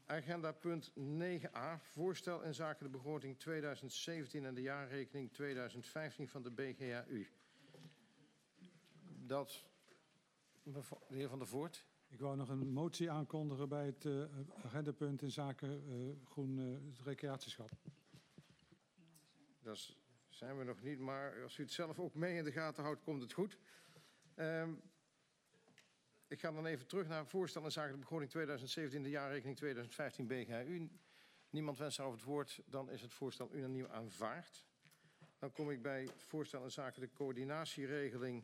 Agenda punt 9a. Voorstel inzake de begroting 2017 en de jaarrekening 2015 van de BGAU. Dat, de heer Van der Voort. Ik wou nog een motie aankondigen bij het agendapunt in zaken groen recreatieschap. Dat zijn we nog niet, maar als u het zelf ook mee in de gaten houdt, komt het goed. Ik ga dan even terug naar het voorstel in zaken de begroting 2017, de jaarrekening 2015 BGAU. Niemand wenst daarover het woord, dan is het voorstel unaniem aanvaard. Dan kom ik bij het voorstel in zaken de coördinatieregeling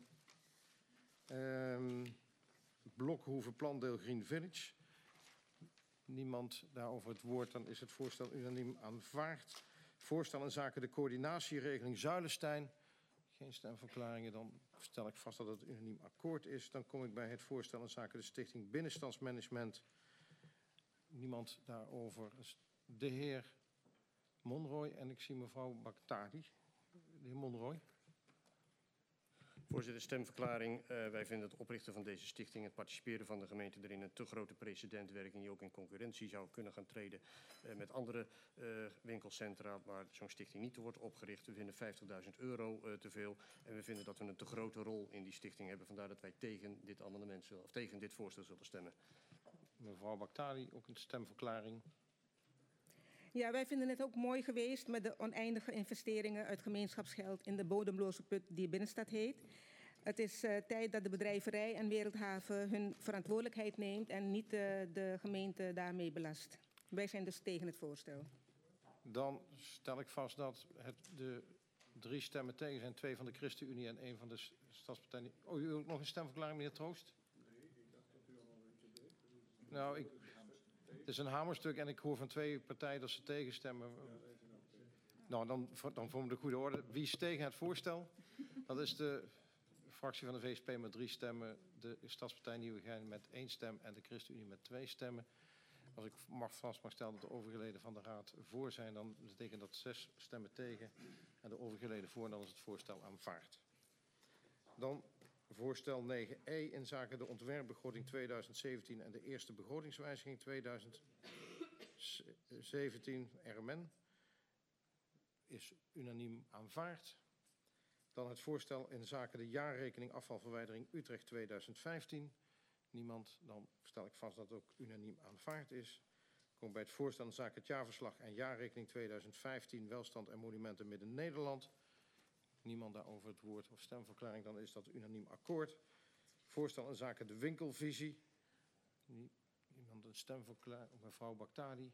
Blokhoeve Plandeel Green Village. Niemand daarover het woord, dan is het voorstel unaniem aanvaard. Voorstel in zaken de coördinatieregeling Zuilenstein. Geen stemverklaringen, dan stel ik vast dat het unaniem akkoord is. Dan kom ik bij het voorstel in zaken de Stichting Binnenstandsmanagement. Niemand daarover. De heer Monroy en ik zie mevrouw Bakhtari. De heer Monroy. Voorzitter, stemverklaring. Wij vinden het oprichten van deze stichting, het participeren van de gemeente erin een te grote precedentwerking die ook in concurrentie zou kunnen gaan treden met andere winkelcentra waar zo'n stichting niet wordt opgericht. We vinden €50.000 te veel en we vinden dat we een te grote rol in die stichting hebben. Vandaar dat wij tegen dit amendement of tegen dit voorstel zullen stemmen. Mevrouw Bakhtari, ook een stemverklaring. Ja, wij vinden het ook mooi geweest met de oneindige investeringen uit gemeenschapsgeld in de bodemloze put die Binnenstad heet. Het is tijd dat de bedrijverij en Wereldhaven hun verantwoordelijkheid neemt en niet de gemeente daarmee belast. Wij zijn dus tegen het voorstel. Dan stel ik vast dat de 3 stemmen tegen zijn, 2 van de ChristenUnie en 1 van de Stadspartij. Oh, u ook nog een stemverklaring, meneer Troost? Nee, ik dacht dat u al een Nou, het is een hamerstuk en ik hoor van 2 partijen dat ze tegenstemmen. Nou, dan vormen we de goede orde. Wie is tegen het voorstel? Dat is de fractie van de VSP met 3 stemmen, de Stadspartij Nieuwegein met 1 stem en de ChristenUnie met 2 stemmen. Als ik vast mag stellen dat de overige leden van de Raad voor zijn, dan betekent dat 6 stemmen tegen en de overige leden voor, en dan is het voorstel aanvaard. Dan voorstel 9e in zaken de ontwerpbegroting 2017 en de eerste begrotingswijziging 2017 RMN is unaniem aanvaard. Dan het voorstel in zaken de jaarrekening afvalverwijdering Utrecht 2015. Niemand, dan stel ik vast dat het ook unaniem aanvaard is. Ik kom bij het voorstel in zaken het jaarverslag en jaarrekening 2015 welstand en monumenten Midden-Nederland. Niemand daarover het woord of stemverklaring, dan is dat unaniem akkoord. Voorstel in zaken de winkelvisie. Niemand een stemverklaring, mevrouw Bakhtari.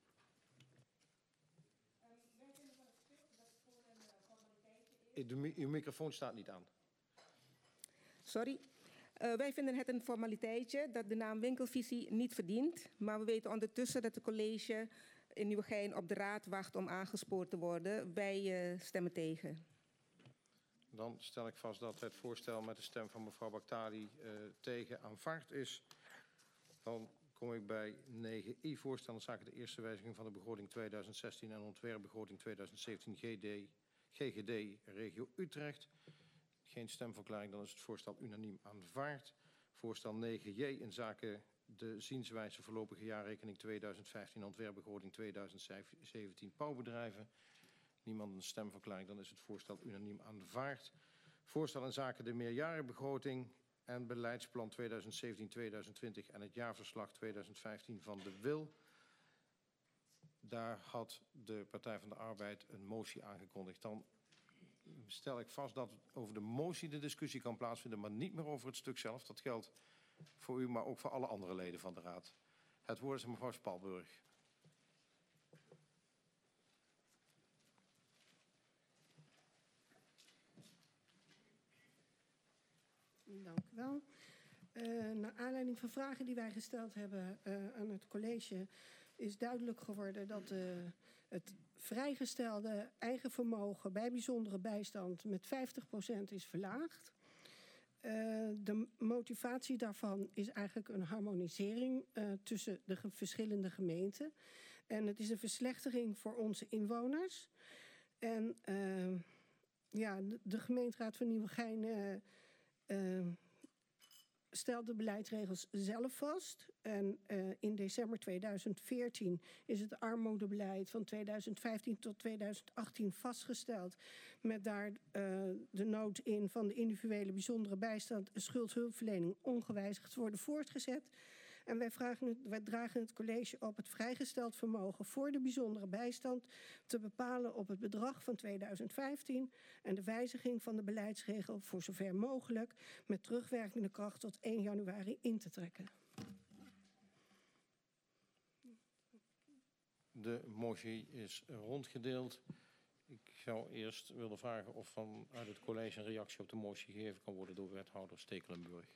Uw microfoon staat niet aan. Sorry. Wij vinden het een formaliteitje dat de naam winkelvisie niet verdient. Maar we weten ondertussen dat het college in Nieuwegein op de raad wacht om aangespoord te worden. Wij stemmen tegen. Dan stel ik vast dat het voorstel met de stem van mevrouw Bakhtari tegen aanvaard is. Dan kom ik bij 9i, voorstel in zaken de eerste wijziging van de begroting 2016 en ontwerpbegroting 2017 GGD Regio Utrecht. Geen stemverklaring, dan is het voorstel unaniem aanvaard. Voorstel 9J in zaken de zienswijze voorlopige jaarrekening 2015 ontwerpbegroting 2017 bouwbedrijven. Niemand een stemverklaring, dan is het voorstel unaniem aanvaard. Voorstel in zaken de meerjarenbegroting en beleidsplan 2017-2020 en het jaarverslag 2015 van de WIL. Daar had de Partij van de Arbeid een motie aangekondigd. Dan stel ik vast dat over de motie de discussie kan plaatsvinden, maar niet meer over het stuk zelf. Dat geldt voor u, maar ook voor alle andere leden van de Raad. Het woord is aan mevrouw Spalburg. Dank u wel. Naar aanleiding van vragen die wij gesteld hebben aan het college is duidelijk geworden dat het vrijgestelde eigen vermogen bij bijzondere bijstand met 50% is verlaagd. De motivatie daarvan is eigenlijk een harmonisering tussen de verschillende gemeenten. En het is een verslechtering voor onze inwoners. En ja, de gemeenteraad van Nieuwegein stelt de beleidsregels zelf vast. En in december 2014 is het armoedebeleid van 2015 tot 2018 vastgesteld. Met daar de noot in van de individuele bijzondere bijstand en schuldhulpverlening ongewijzigd worden voortgezet. En wij dragen het college op het vrijgesteld vermogen voor de bijzondere bijstand te bepalen op het bedrag van 2015 en de wijziging van de beleidsregel voor zover mogelijk met terugwerkende kracht tot 1 januari in te trekken. De motie is rondgedeeld. Ik zou eerst willen vragen of vanuit het college een reactie op de motie gegeven kan worden door wethouder Stekelenburg.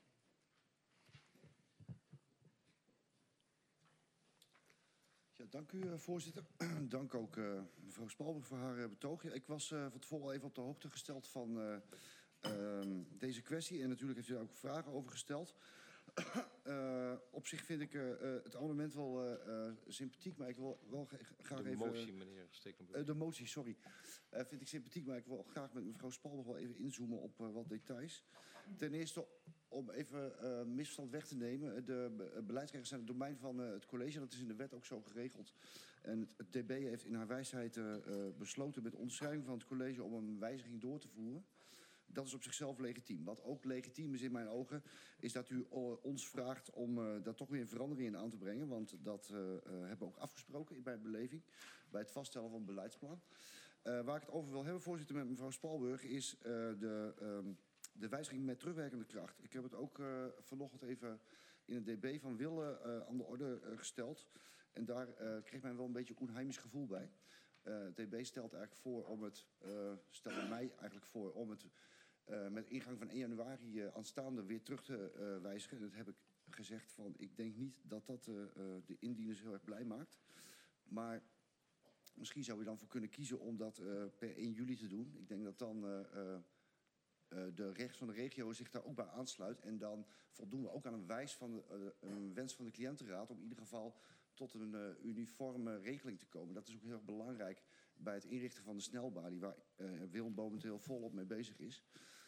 Ja, dank u, voorzitter. Dank ook mevrouw Spalberg voor haar betoog. Ja, ik was van tevoren al even op de hoogte gesteld van deze kwestie. En natuurlijk heeft u daar ook vragen over gesteld. Op zich vind ik het amendement wel sympathiek, maar ik wil wel graag even... De motie, meneer Stekelenburg. De motie, sorry. Vind ik sympathiek, maar ik wil graag met mevrouw Spalberg wel even inzoomen op wat details. Ten eerste, om even misverstand weg te nemen. De beleidsregels zijn het domein van het college. Dat is in de wet ook zo geregeld. En het DB heeft in haar wijsheid besloten met onderschrijving van het college om een wijziging door te voeren. Dat is op zichzelf legitiem. Wat ook legitiem is in mijn ogen, is dat u ons vraagt om daar toch weer een verandering in aan te brengen. Want dat hebben we ook afgesproken in mijn beleving bij het vaststellen van het beleidsplan. Waar ik het over wil hebben, voorzitter, met mevrouw Spalberg, is de wijziging met terugwerkende kracht. Ik heb het ook vanochtend even in het DB van Wille aan de orde gesteld. En daar kreeg men wel een beetje een onheimisch gevoel bij. Het DB stelt eigenlijk voor om het, stelde mij eigenlijk voor om het met ingang van 1 januari aanstaande weer terug te wijzigen. En dat heb ik gezegd van, ik denk niet dat dat de indieners heel erg blij maakt. Maar misschien zou je dan voor kunnen kiezen om dat per 1 juli te doen. Ik denk dat dan de rechts van de regio zich daar ook bij aansluit. En dan voldoen we ook aan een wens van de cliëntenraad om in ieder geval tot een uniforme regeling te komen. Dat is ook heel erg belangrijk bij het inrichten van de snelbalie, waar Willem momenteel volop mee bezig is.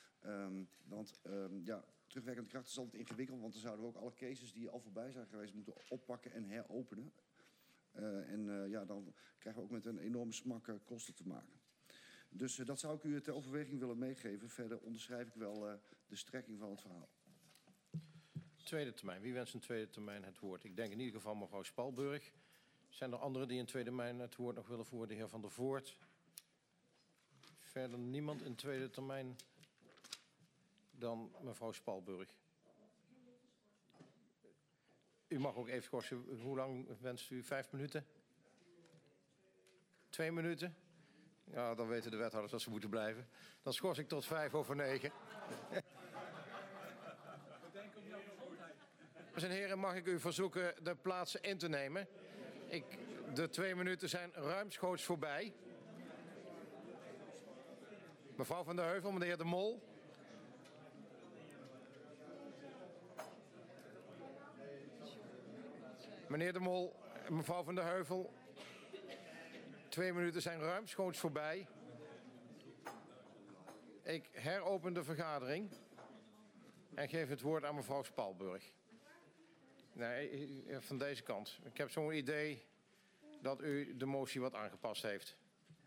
Ja, terugwerkende kracht is altijd ingewikkeld, want dan zouden we ook alle cases die al voorbij zijn geweest moeten oppakken en heropenen. Ja, dan krijgen we ook met een enorme smak kosten te maken. Dus dat zou ik u ter overweging willen meegeven. Verder onderschrijf ik wel de strekking van het verhaal. Tweede termijn. Wie wenst een tweede termijn het woord? Ik denk in ieder geval mevrouw Spalberg. Zijn er anderen die in tweede termijn het woord nog willen voeren? De heer Van der Voort. Verder niemand in tweede termijn dan mevrouw Spalberg. U mag ook even schorsen. Hoe lang wenst u? 5 minuten? 2 minuten? Ja, dan weten de wethouders dat ze moeten blijven. Dan schors ik tot 9:05. Dames en heren, mag ik u verzoeken de plaatsen in te nemen? De 2 minuten zijn ruimschoots voorbij. Mevrouw Van der Heuvel, meneer De Mol. Meneer De Mol, mevrouw Van der Heuvel. 2 minuten zijn ruimschoots voorbij. Ik heropen de vergadering en geef het woord aan mevrouw Spalberg. Nee, van deze kant. Ik heb zo'n idee dat u de motie wat aangepast heeft.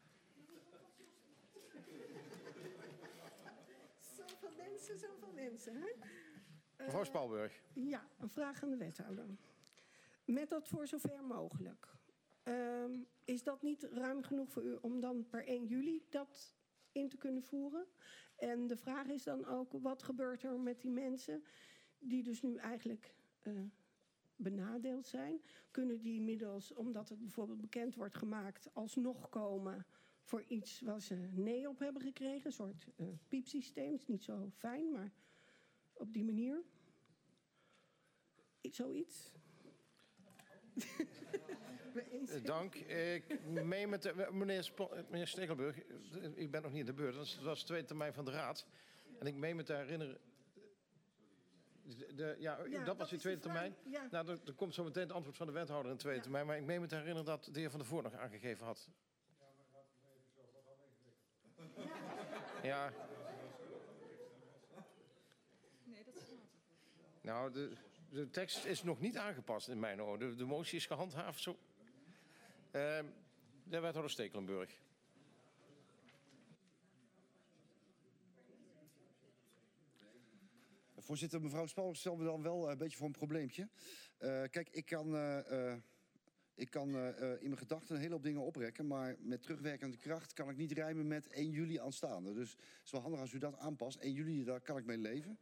Zoveel mensen, hè? Mevrouw Spalberg. Ja, een vraag aan de wethouder. Met dat voor zover mogelijk. Is dat niet ruim genoeg voor u om dan per 1 juli dat in te kunnen voeren? En de vraag is dan ook, wat gebeurt er met die mensen die dus nu eigenlijk benadeeld zijn? Kunnen die inmiddels, omdat het bijvoorbeeld bekend wordt gemaakt, alsnog komen voor iets waar ze nee op hebben gekregen? Een soort piepsysteem, is niet zo fijn, maar op die manier. Zoiets. Dank. Ik meen met de, meneer Stekelenburg, ik ben nog niet in de beurt. Dat was de tweede termijn van de raad. En ik meen me te herinneren. Dat was die tweede termijn. Ja. Nou, er komt zo meteen het antwoord van de wethouder in de tweede termijn. Maar ik meen me te herinneren dat de heer Van der Voort nog aangegeven had. Ja. Nou, de tekst is nog niet aangepast in mijn ogen. De motie is gehandhaafd zo. De wethouder Stekelenburg. Voorzitter, mevrouw Spalberg stelt me dan wel een beetje voor een probleempje. Kijk, ik kan in mijn gedachten een hele hoop dingen oprekken, maar met terugwerkende kracht kan ik niet rijmen met 1 juli aanstaande. Dus het is wel handig als u dat aanpast. 1 juli, daar kan ik mee leven.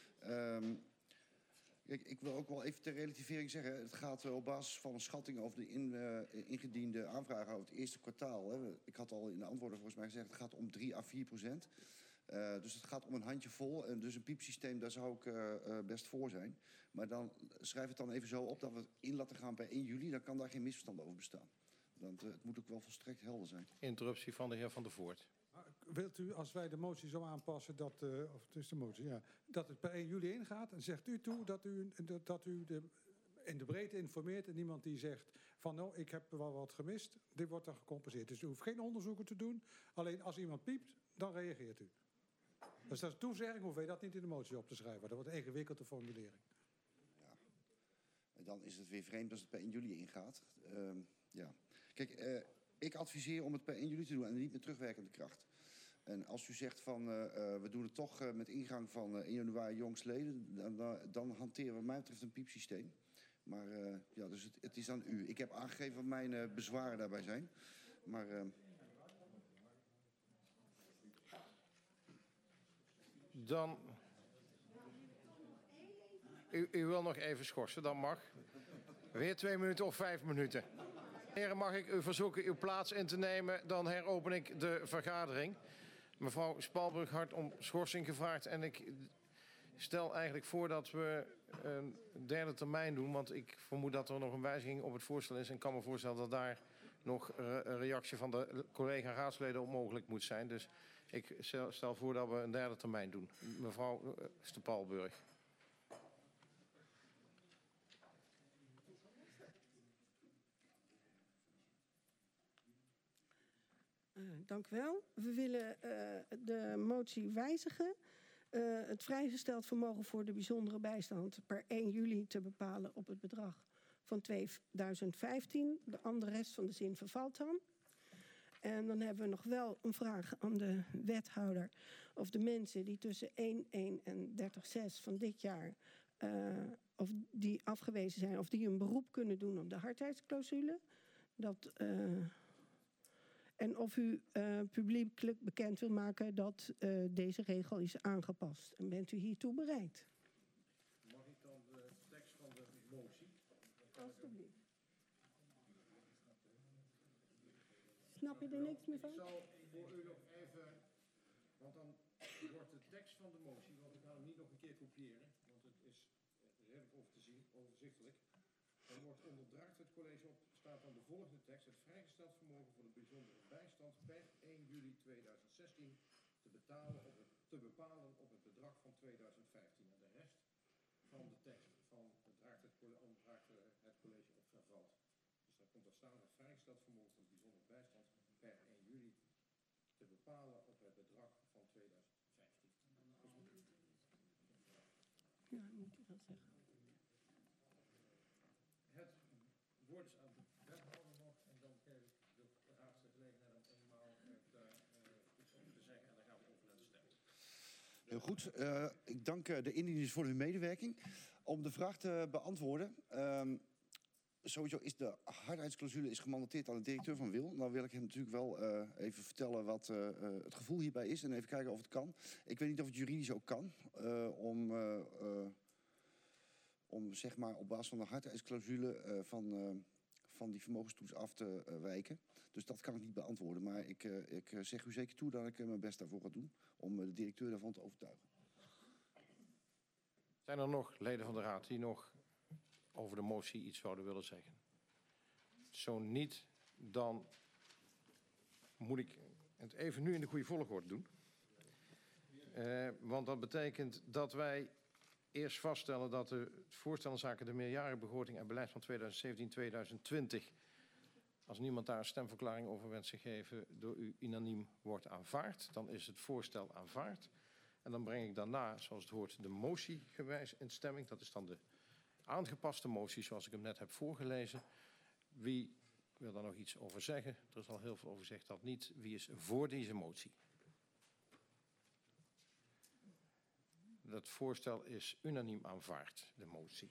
Kijk, ik wil ook wel even ter relativering zeggen, het gaat op basis van een schatting over de ingediende aanvragen over het eerste kwartaal. Hè. Ik had al in de antwoorden volgens mij gezegd, het gaat om 3 à 4%. Dus het gaat om een handjevol. En dus een piepsysteem, daar zou ik best voor zijn. Maar dan schrijf het dan even zo op dat we het in laten gaan bij 1 juli. Dan kan daar geen misverstand over bestaan. Want het moet ook wel volstrekt helder zijn. Interruptie van de heer Van der Voort. Wilt u, als wij de motie zo aanpassen, dat, of het is de motie, ja, dat het per 1 juli ingaat, en zegt u toe dat u in de breedte informeert en niemand die zegt van nou, ik heb wel wat gemist, dit wordt dan gecompenseerd. Dus u hoeft geen onderzoeken te doen, alleen als iemand piept, dan reageert u. Dus dat is toezegging, hoef je dat niet in de motie op te schrijven. Dat wordt een ingewikkelde formulering. Ja. En dan is het weer vreemd als het per 1 juli ingaat. Ja. Kijk, ik adviseer om het per 1 juli te doen en niet met terugwerkende kracht. En als u zegt van we doen het toch met ingang van 1 januari jongstleden, dan hanteren we wat mij betreft een piepsysteem. Maar ja, dus het is aan u. Ik heb aangegeven wat mijn bezwaren daarbij zijn. Maar Dan... U wil nog even schorsen, dat mag. Weer 2 minuten of 5 minuten. Heren, mag ik u verzoeken uw plaats in te nemen? Dan heropen ik de vergadering. Mevrouw Spalberg had om schorsing gevraagd. En ik stel eigenlijk voor dat we een derde termijn doen. Want ik vermoed dat er nog een wijziging op het voorstel is. En ik kan me voorstellen dat daar nog een reactie van de collega-raadsleden op mogelijk moet zijn. Dus ik stel voor dat we een derde termijn doen. Mevrouw Spalberg. Dank u wel. We willen de motie wijzigen. Het vrijgesteld vermogen voor de bijzondere bijstand per 1 juli te bepalen op het bedrag van 2015. De andere rest van de zin vervalt dan. En dan hebben we nog wel een vraag aan de wethouder of de mensen die tussen 1/1 en 30/6 van dit jaar of die afgewezen zijn, of die een beroep kunnen doen op de hardheidsclausule. En of u publiekelijk bekend wil maken dat deze regel is aangepast. En bent u hiertoe bereid? Mag ik dan de tekst van de motie? Alsjeblieft. Snap je er niks meer van? Ik zal voor u nog even... Want dan wordt de tekst van de motie... Want ik ga hem niet nog een keer kopiëren. Want het is redelijk overzichtelijk. Dan wordt onderdraagt het college op... staat dan de volgende tekst. Het vrijgesteld vermogen voor de bijzondere bijstand per 1 juli 2016 te bepalen op het bedrag van 2015. En de rest van de tekst van onderdraagt het college op vervalt. Dus dan komt er staan het vrijgesteld vermogen voor de bijzondere bijstand per 1 juli te bepalen op het bedrag van 2015. Ja, moet u dat zeggen. Het woord is aan de wethouder nog en dan geef ik de raad de gelegenheid om eenmaal daar iets over te zeggen en dan gaan we over naar de stemming. heel goed. Ik dank de indieners voor hun medewerking. Om de vraag te beantwoorden. Sowieso is de hardheidsclausule gemandateerd aan de directeur van WIL. Dan wil ik hem natuurlijk wel even vertellen wat het gevoel hierbij is. En even kijken of het kan. Ik weet niet of het juridisch ook kan. Om zeg maar op basis van de hardheidsclausule van die vermogenstoets af te wijken. Dus dat kan ik niet beantwoorden. Maar ik zeg u zeker toe dat ik mijn best daarvoor ga doen. Om de directeur daarvan te overtuigen. Zijn er nog leden van de raad die nog over de motie iets zouden willen zeggen? Zo niet, dan moet ik het even nu in de goede volgorde doen. Want dat betekent dat wij eerst vaststellen dat het voorstel in zaken de meerjarenbegroting en beleid van 2017-2020... als niemand daar een stemverklaring over wenst te geven, door u unaniem wordt aanvaard. Dan is het voorstel aanvaard. En dan breng ik daarna, zoals het hoort, de motie gewijs in stemming. Dat is dan de aangepaste motie zoals ik hem net heb voorgelezen. Wie wil daar nog iets over zeggen? Er is al heel veel over gezegd, dat niet. Wie is voor deze motie? Dat voorstel is unaniem aanvaard, de motie.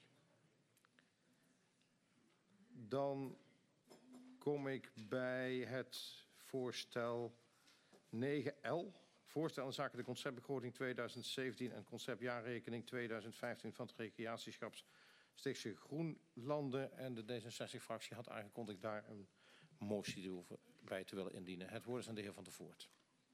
Dan kom ik bij het voorstel 9L. Voorstel in zaken de conceptbegroting 2017 en conceptjaarrekening 2015 van het Recreatieschap Stichtse Groenlanden. En de D66-fractie had aangekondigd daar een motie bij te willen indienen. Het woord is aan de heer Van der Voort.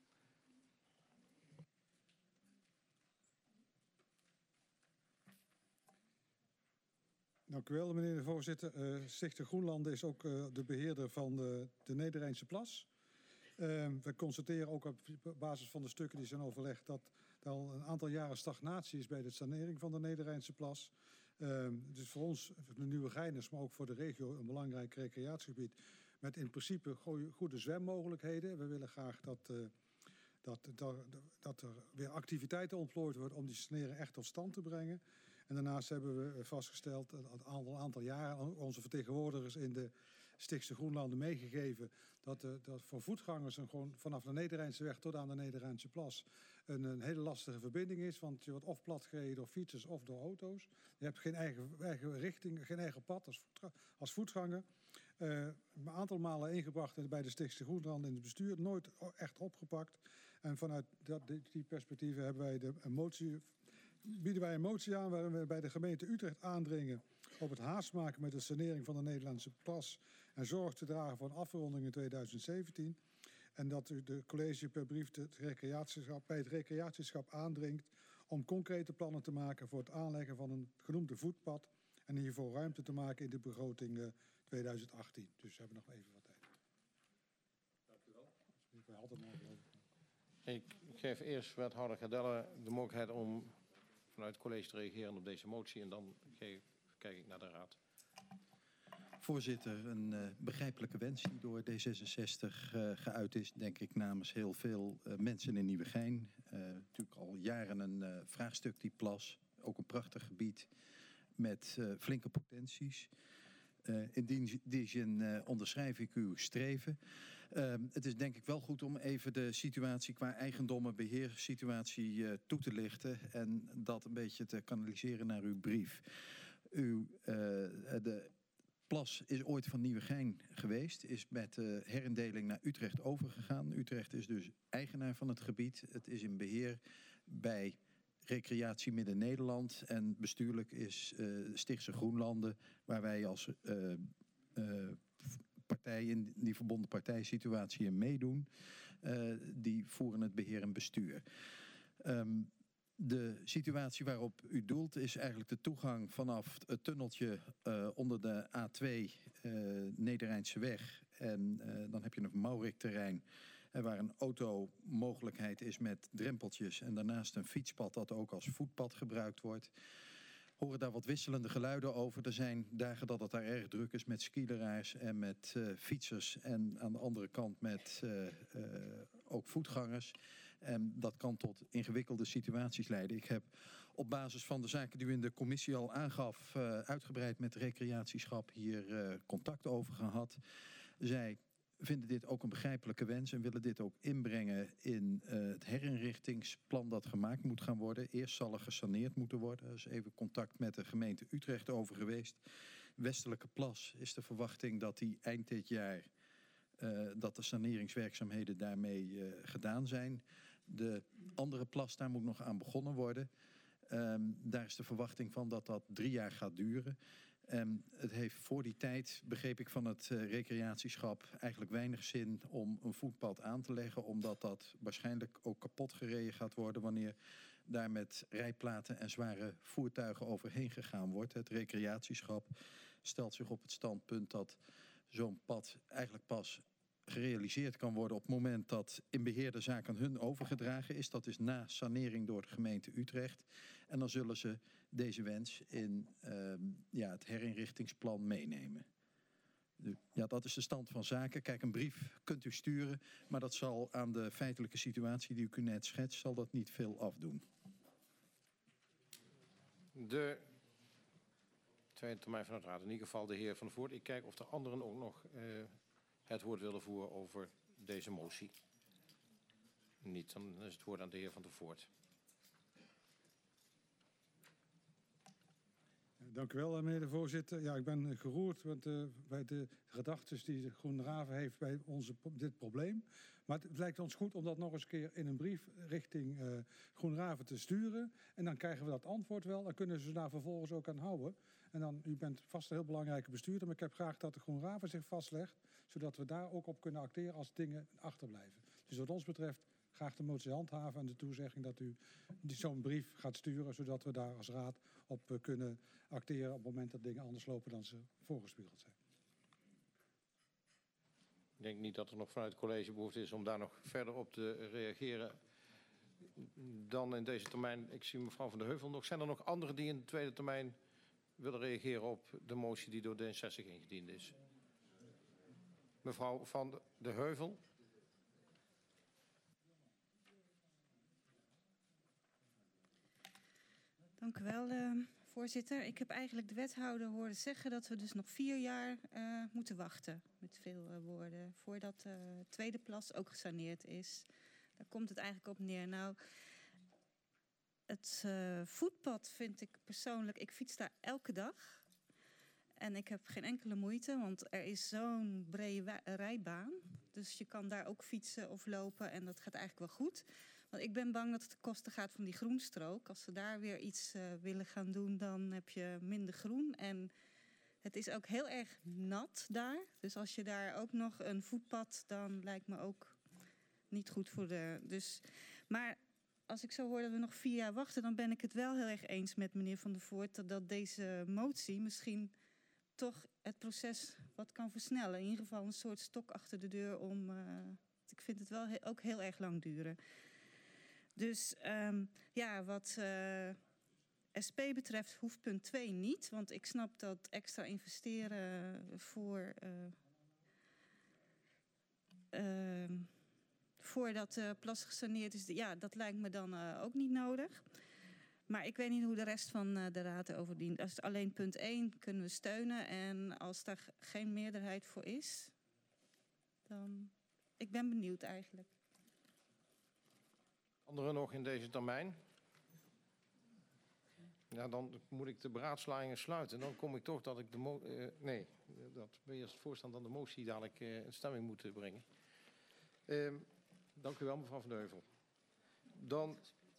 Dank u wel, meneer de voorzitter. Stichtse Groenlanden is ook de beheerder van de Nederrijnse Plas. We constateren ook op basis van de stukken die zijn overlegd dat er al een aantal jaren stagnatie is bij de sanering van de Nederrijnse Plas. Het is voor ons, de Nieuwegeiners, maar ook voor de regio, een belangrijk recreatiegebied met in principe goede zwemmogelijkheden. We willen graag dat er weer activiteiten ontplooid worden om die sanering echt tot stand te brengen. En daarnaast hebben we vastgesteld, een aantal jaren, onze vertegenwoordigers in de Stichtse Groenlanden meegegeven, dat voor voetgangers gewoon vanaf de Nederrijnse weg tot aan de Nederrijnse Plas een hele lastige verbinding is. Want je wordt of platgereden door fietsers of door auto's. Je hebt geen eigen richting, geen eigen pad als voetganger. Een aantal malen ingebracht bij de Stichtse Groenlanden in het bestuur, nooit echt opgepakt. En vanuit die perspectieven hebben wij bieden wij een motie aan waarin we bij de gemeente Utrecht aandringen op het haast maken met de sanering van de Nederlandse Plas en zorg te dragen voor een afronding in 2017. En dat u de college per brief bij het recreatieschap aandringt om concrete plannen te maken voor het aanleggen van een genoemde voetpad en hiervoor ruimte te maken in de begroting 2018. Dus we hebben nog even wat tijd. Dank u wel. Ik geef eerst wethouder Gardelle de mogelijkheid om vanuit het college te reageren op deze motie en dan kijk ik naar de raad. Voorzitter, een begrijpelijke wens die door D66 geuit is, denk ik, namens heel veel mensen in Nieuwegein. Natuurlijk al jaren een vraagstuk, die plas. Ook een prachtig gebied met flinke potenties. In die zin onderschrijf ik uw streven. Het is denk ik wel goed om even de situatie qua eigendommenbeheersituatie toe te lichten en dat een beetje te kanaliseren naar uw brief. De plas is ooit van Nieuwegein geweest, is met de herindeling naar Utrecht overgegaan. Utrecht is dus eigenaar van het gebied. Het is in beheer bij Recreatie Midden-Nederland en bestuurlijk is Stichtse Groenlanden, waar wij als partij in die verbonden partijsituatie in meedoen. Die voeren het beheer en bestuur. De situatie waarop u doelt is eigenlijk de toegang vanaf het tunneltje onder de A2 Nederrijnse weg. En dan heb je een Maurik-terrein waar een automogelijkheid is met drempeltjes en daarnaast een fietspad dat ook als voetpad gebruikt wordt. Horen daar wat wisselende geluiden over. Er zijn dagen dat het daar erg druk is met skileraars en met fietsers en aan de andere kant met ook voetgangers. En dat kan tot ingewikkelde situaties leiden. Ik heb op basis van de zaken die u in de commissie al aangaf uitgebreid met recreatieschap hier contact over gehad. Zij vinden dit ook een begrijpelijke wens en willen dit ook inbrengen in het herinrichtingsplan dat gemaakt moet gaan worden. Eerst zal er gesaneerd moeten worden. Er is even contact met de gemeente Utrecht over geweest. Westelijke Plas is de verwachting dat die eind dit jaar dat de saneringswerkzaamheden daarmee gedaan zijn. De andere plas, daar moet nog aan begonnen worden. Daar is de verwachting van dat dat 3 jaar gaat duren. Het heeft voor die tijd, begreep ik van het recreatieschap, eigenlijk weinig zin om een voetpad aan te leggen, omdat dat waarschijnlijk ook kapot gereden gaat worden wanneer daar met rijplaten en zware voertuigen overheen gegaan wordt. Het recreatieschap stelt zich op het standpunt dat zo'n pad eigenlijk pas gerealiseerd kan worden op het moment dat in beheer de zaak aan hun overgedragen is. Dat is na sanering door de gemeente Utrecht. En dan zullen ze deze wens in het herinrichtingsplan meenemen. Ja, dat is de stand van zaken. Kijk, een brief kunt u sturen, maar dat zal aan de feitelijke situatie die u net schetst, zal dat niet veel afdoen. De tweede termijn van het raad. In ieder geval de heer Van der Voort. Ik kijk of de anderen ook nog het woord willen voeren over deze motie. Niet, dan is het woord aan de heer Van der Voort. Dank u wel, meneer de voorzitter. Ja, ik ben geroerd bij de gedachten die de GroenRaven heeft bij dit probleem. Maar het lijkt ons goed om dat nog eens een keer in een brief richting GroenRaven te sturen. En dan krijgen we dat antwoord wel. Dan kunnen ze daar vervolgens ook aan houden. En dan, u bent vast een heel belangrijke bestuurder, maar ik heb graag dat de GroenRaven zich vastlegt, zodat we daar ook op kunnen acteren als dingen achterblijven. Dus wat ons betreft graag de motie handhaven en de toezegging dat u zo'n brief gaat sturen, zodat we daar als raad op kunnen acteren op het moment dat dingen anders lopen dan ze voorgespiegeld zijn. Ik denk niet dat er nog vanuit het college behoefte is om daar nog verder op te reageren. Dan in deze termijn, ik zie mevrouw Van der Heuvel nog. Zijn er nog anderen die in de tweede termijn willen reageren op de motie die door D66 ingediend is? Mevrouw Van der Heuvel. Dank u wel, voorzitter. Ik heb eigenlijk de wethouder horen zeggen dat we dus nog 4 jaar moeten wachten, met veel woorden, voordat de tweede plas ook gesaneerd is. Daar komt het eigenlijk op neer. Nou, het voetpad vind ik persoonlijk, ik fiets daar elke dag. En ik heb geen enkele moeite, want er is zo'n brede rijbaan. Dus je kan daar ook fietsen of lopen en dat gaat eigenlijk wel goed. Want ik ben bang dat het ten koste gaat van die groenstrook. Als ze daar weer iets willen gaan doen, dan heb je minder groen. En het is ook heel erg nat daar. Dus als je daar ook nog een voetpad, dan lijkt me ook niet goed voor de... Maar als ik zo hoor dat we nog 4 jaar wachten, dan ben ik het wel heel erg eens met meneer Van der Voort dat deze motie misschien toch het proces wat kan versnellen. In ieder geval een soort stok achter de deur om... ik vind het wel ook heel erg lang duren. Dus ja, wat SP betreft hoeft punt 2 niet. Want ik snap dat extra investeren voordat de plas gesaneerd is, ja, dat lijkt me dan ook niet nodig. Maar ik weet niet hoe de rest van de raad erover dient. Als het alleen punt 1 kunnen we steunen. En als daar geen meerderheid voor is, dan... Ik ben benieuwd eigenlijk. Anderen nog in deze termijn? Ja, dan moet ik de beraadslagingen sluiten. Dan kom ik toch dat ik dat we eerst voorstaan dan de motie dadelijk in stemming moeten brengen. Dank u wel, mevrouw Van der Heuvel. Dan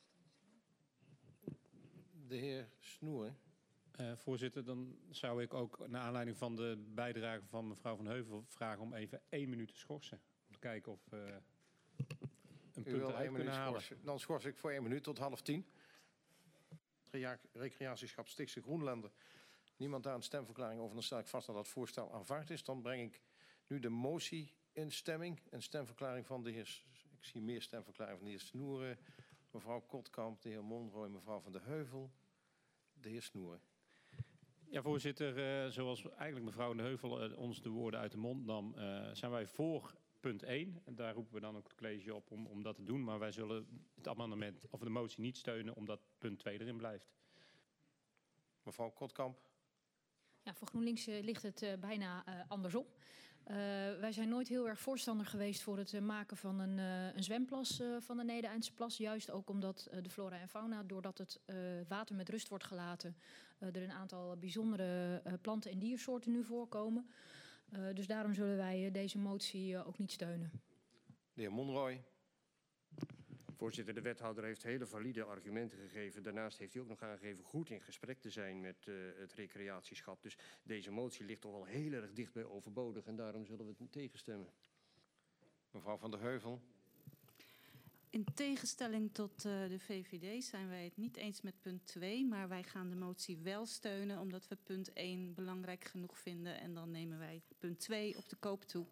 de heer Snoer. Voorzitter, dan zou ik ook naar aanleiding van de bijdrage van mevrouw Van Heuvel vragen om even 1 minuut te schorsen. Om te kijken of we een punt eruit kunnen halen. Schorsen. Dan schors ik voor 1 minuut tot 9:30. Recreatieschap Stichtse Groenlanden. Niemand daar een stemverklaring over. Dan stel ik vast dat dat voorstel aanvaard is. Dan breng ik nu de motie in stemming. Een stemverklaring van de heer... Ik zie meer stemverklaringen van de heer Snoeren. Mevrouw Kotkamp, de heer Monroy, mevrouw Van der Heuvel. De heer Snoeren. Ja, voorzitter, zoals eigenlijk mevrouw Van der Heuvel ons de woorden uit de mond nam, zijn wij voor punt 1. En daar roepen we dan ook het college op om dat te doen. Maar wij zullen het amendement of de motie niet steunen omdat punt 2 erin blijft. Mevrouw Kotkamp. Ja, voor GroenLinks ligt het bijna andersom. Wij zijn nooit heel erg voorstander geweest voor het maken van een zwemplas van de Nedereindse plas. Juist ook omdat de flora en fauna, doordat het water met rust wordt gelaten, er een aantal bijzondere planten- en diersoorten nu voorkomen. Dus daarom zullen wij deze motie ook niet steunen. De heer Monroy. Voorzitter, de wethouder heeft hele valide argumenten gegeven. Daarnaast heeft hij ook nog aangegeven goed in gesprek te zijn met het recreatieschap. Dus deze motie ligt toch wel heel erg dicht bij overbodig en daarom zullen we het tegenstemmen. Mevrouw Van der Heuvel. In tegenstelling tot de VVD zijn wij het niet eens met punt 2, maar wij gaan de motie wel steunen omdat we punt 1 belangrijk genoeg vinden en dan nemen wij punt 2 op de koop toe.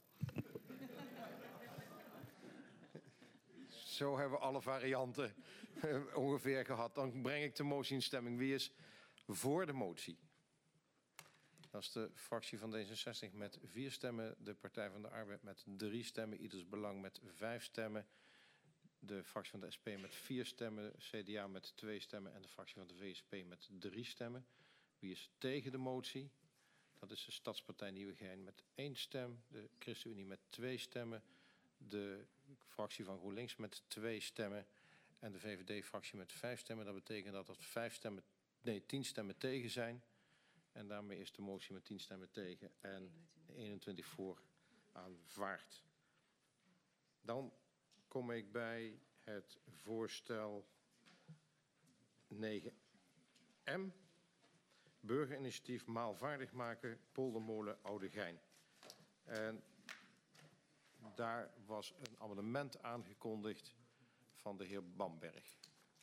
Zo hebben we alle varianten ongeveer gehad. Dan breng ik de motie in stemming. Wie is voor de motie? Dat is de fractie van D66 met 4 stemmen. De Partij van de Arbeid met 3 stemmen. Ieders Belang met 5 stemmen. De fractie van de SP met 4 stemmen, CDA met 2 stemmen en de fractie van de VSP met 3 stemmen. Wie is tegen de motie? Dat is de Stadspartij Nieuwegein met 1 stem, de ChristenUnie met 2 stemmen, de fractie van GroenLinks met 2 stemmen en de VVD-fractie met 5 stemmen. Dat betekent dat er 10 stemmen tegen zijn. En daarmee is de motie met 10 stemmen tegen en 21 voor aanvaard. Dan kom ik bij het voorstel 9M. Burgerinitiatief maalvaardig maken, Poldermolen Oudegein. En daar was een amendement aangekondigd van de heer Bamberg.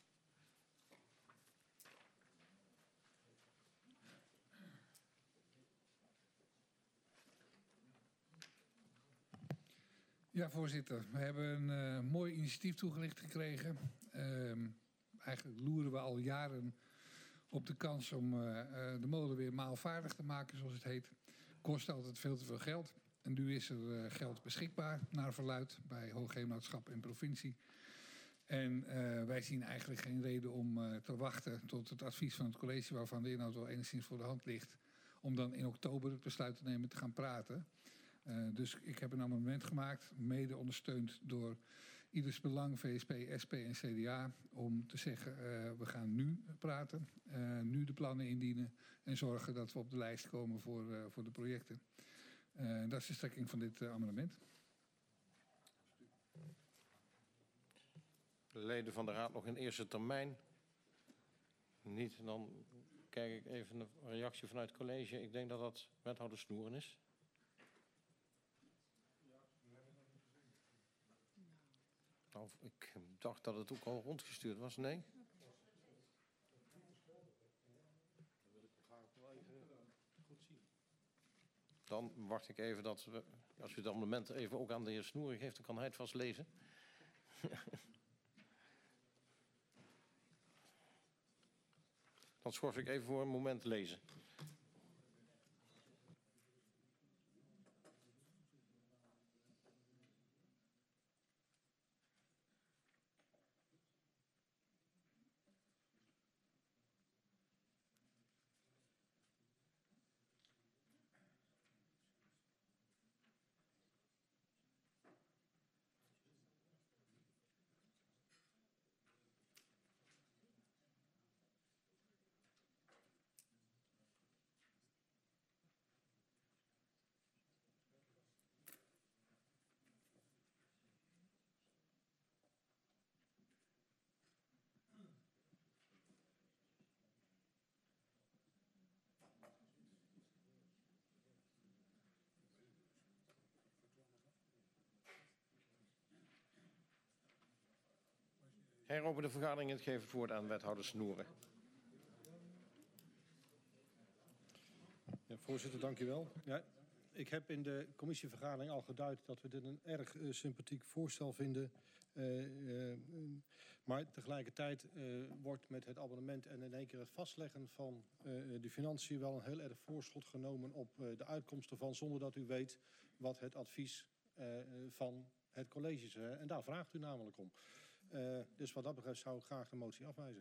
Ja, voorzitter. We hebben een mooi initiatief toegelicht gekregen. Eigenlijk loeren we al jaren op de kans om de molen weer maalvaardig te maken, zoals het heet. Kost altijd veel te veel geld. En nu is er geld beschikbaar, naar verluidt, bij Hoogheemraadschap en provincie. En wij zien eigenlijk geen reden om te wachten tot het advies van het college, waarvan de inhoud wel enigszins voor de hand ligt, om dan in oktober het besluit te nemen te gaan praten. Dus ik heb een amendement gemaakt, mede ondersteund door Ieders Belang, VSP, SP en CDA, om te zeggen we gaan nu praten, nu de plannen indienen en zorgen dat we op de lijst komen voor de projecten. Dat is de strekking van dit amendement. Leden van de Raad nog in eerste termijn? Niet, dan kijk ik even een reactie vanuit het college. Ik denk dat dat wethouder Snoeren is. Nou, ik dacht dat het ook al rondgestuurd was. Nee? Dan wacht ik even dat we, als u het amendement even ook aan de heer Snoeren geeft, dan kan hij het vast lezen. Dan schors ik even voor een moment lezen. Heropen de vergadering en het geef het woord aan wethouder Snoeren. Ja, voorzitter, dank u wel. Ja, ik heb in de commissievergadering al geduid dat we dit een erg sympathiek voorstel vinden. Maar tegelijkertijd wordt met het abonnement en in één keer het vastleggen van de financiën wel een heel erg voorschot genomen op de uitkomst ervan, zonder dat u weet wat het advies van het college is. En daar vraagt u namelijk om. Dus wat dat betreft zou ik graag de motie afwijzen.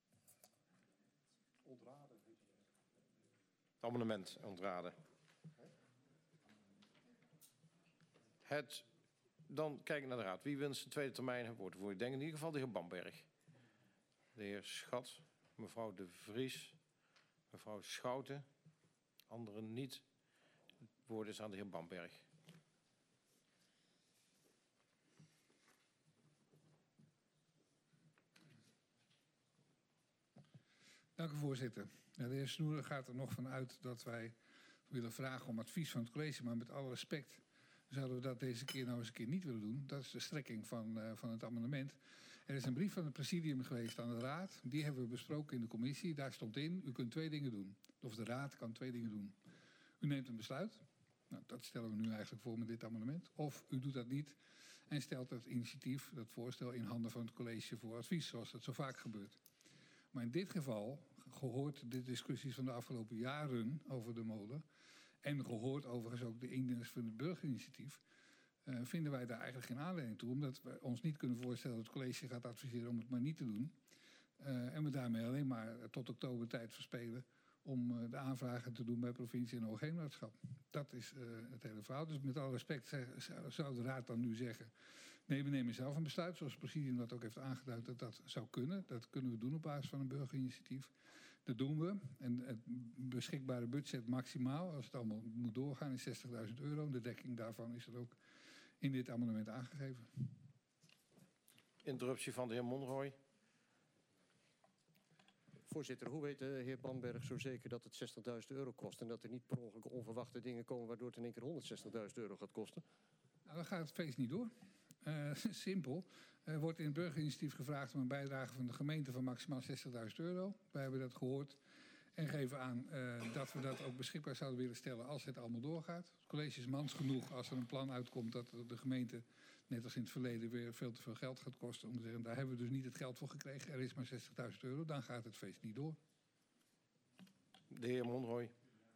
Ontraden. Het amendement ontraden. Dan kijk ik naar de raad. Wie wenst de tweede termijn het woord voor? Ik denk in ieder geval de heer Bamberg. De heer Schat, mevrouw De Vries, mevrouw Schouten. Anderen niet. Het woord is aan de heer Bamberg. Dank u, voorzitter. Ja, de heer Snoeren gaat er nog van uit dat wij willen vragen om advies van het college, maar met alle respect zouden we dat deze keer nou eens een keer niet willen doen. Dat is de strekking van het amendement. Er is een brief van het presidium geweest aan de raad. Die hebben we besproken in de commissie. Daar stond in, u kunt 2 dingen doen. Of de raad kan 2 dingen doen. U neemt een besluit. Nou, dat stellen we nu eigenlijk voor met dit amendement. Of u doet dat niet en stelt het initiatief, dat voorstel, in handen van het college voor advies, zoals dat zo vaak gebeurt. Maar in dit geval, gehoord de discussies van de afgelopen jaren over de molen, en gehoord overigens ook de indieners van het burgerinitiatief, vinden wij daar eigenlijk geen aanleiding toe. Omdat we ons niet kunnen voorstellen dat het college gaat adviseren om het maar niet te doen. En we daarmee alleen maar tot oktober tijd verspelen om de aanvragen te doen bij provincie en hoogheemraadschap. Dat is het hele verhaal. Dus met alle respect zou de raad dan nu zeggen, nee, we nemen zelf een besluit, zoals het presidium dat ook heeft aangeduid dat dat zou kunnen. Dat kunnen we doen op basis van een burgerinitiatief. Dat doen we. En het beschikbare budget maximaal, als het allemaal moet doorgaan, is €60.000. De dekking daarvan is er ook in dit amendement aangegeven. Interruptie van de heer Monroy. Voorzitter, hoe weet de heer Bamberg zo zeker dat het €60.000 kost en dat er niet per ongeluk onverwachte dingen komen waardoor het in één keer €160.000 gaat kosten? Nou, dan gaat het feest niet door. Simpel. Er wordt in het burgerinitiatief gevraagd om een bijdrage van de gemeente van maximaal €60.000. Wij hebben dat gehoord en geven aan dat we dat ook beschikbaar zouden willen stellen als het allemaal doorgaat. Het college is mans genoeg als er een plan uitkomt dat de gemeente, net als in het verleden, weer veel te veel geld gaat kosten. Om te zeggen, daar hebben we dus niet het geld voor gekregen. Er is maar €60.000. Dan gaat het feest niet door. De heer Monroy.